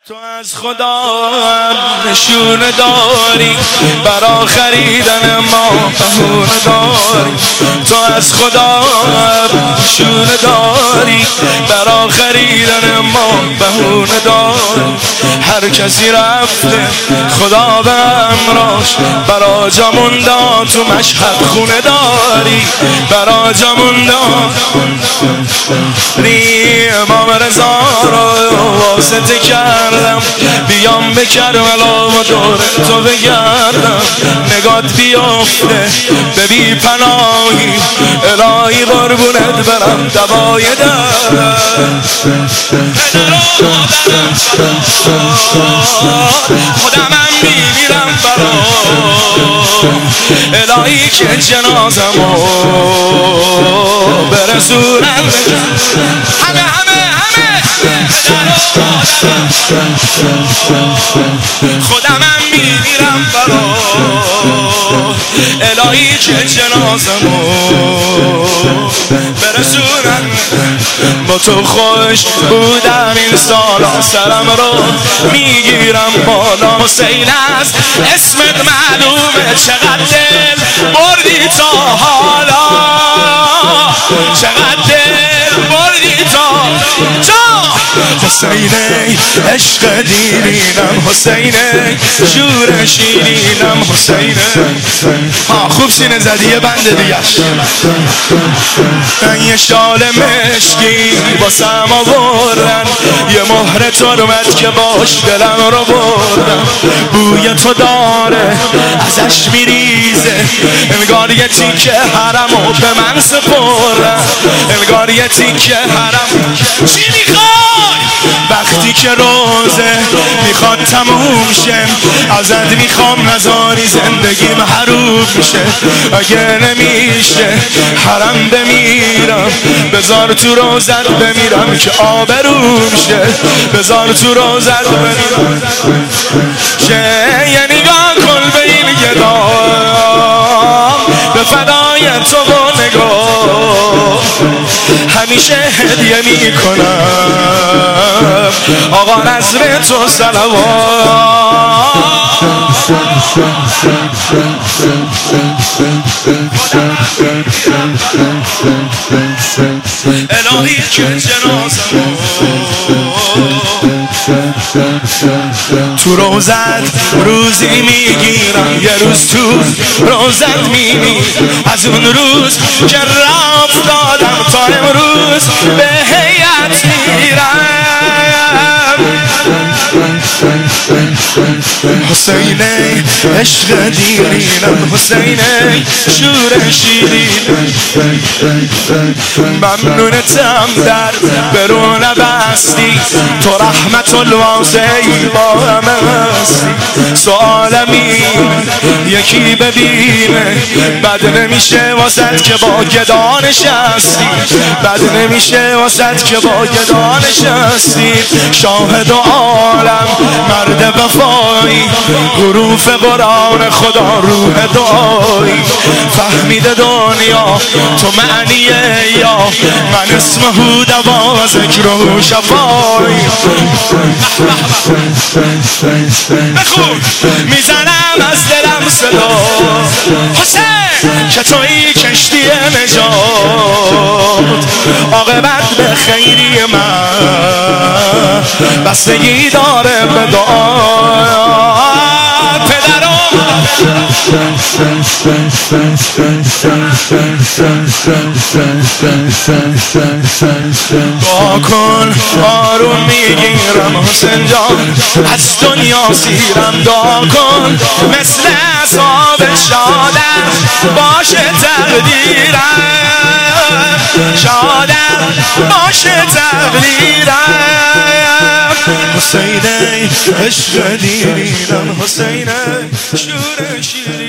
تو از خدا نشونه داری برا خریدن ما بهونه داری. تو از خدا نشونه داری برا خریدن ما بهونه داری. هر کسی رفته خدا به امراش برا جامون داد. تو مشهد خونه داری برا جامون داد. امام رضا رو واسطه کردم بیام به کربلا و دور تو بگردم. نگات بیافته به بی پناهی الهی قربونت برم دوای درد. خودمم میمیرم برا الهی که جنازمو برسونم. همه خودمم میمیرم برا الهی که جنازمو برسونم. با تو خوش بودم این سالا سرم رو میگیرم بالا. حسین است اسمت معلومه چقدر دل بردی تا حالا. چقدر دل بردی تا حسینه عشق دیرینم. حسینه شور شیرینم. حسینه خوب سینه زدی یه بند دیگش. من یه شال مشکی باسم آوردن یه مهر ترمت که باش دلم رو بردم. بوی تو داره ازش میریزه انگار یه تیکه حرمو به من سپردن. انگار یه تیکه حرم. چی میخوای؟ وقتی که روزه میخواد تموم شه ازت میخوام نذاری زندگیم حروم شه. اگه نمیشه حرم بمیرم بذار تو روزت بمیرم که آبروم شه. بذار تو روزت بمیرم که یه نگاه کن به این گدام به فدای تو و نگاه همیشه هدیه میکنم آقا نظر تو صلوات. الهی که جنازمو تو روزت روزی میگیرم. یه روز تو روزت میمیرم. از اون روز که رفت دادم تا امروز به هیئت میرم. حسینه عشق دیرینم. حسینه شور شیرینم. ممنونتم در برو نبستی تو رحمت الواسعی با همه هستی. سوالمی یکی ببینه بد نمیشه واسد که با گدا نشستی. بد نمیشه واسد که با گدا نشستی. شاهد عالم مرد وفایی حروف قرآن خدا روح دعایی. فهمیده دنیا تو معنیه یا من اسمه دوا ذکر و شفایی. بخون میزنم از دلم صدا حسین که توی کشتی نجات. عاقبت به خیری من بستگی داره به دعا. پدرم دعا کن آروم میگیرم حسین جان از دنیا سیرم. دعا کن مثل عذاب شادم باشه تقدیرم. شادم باشه تقدیرم. حسینه عشق دیرینم. حسینه شور شیرینم.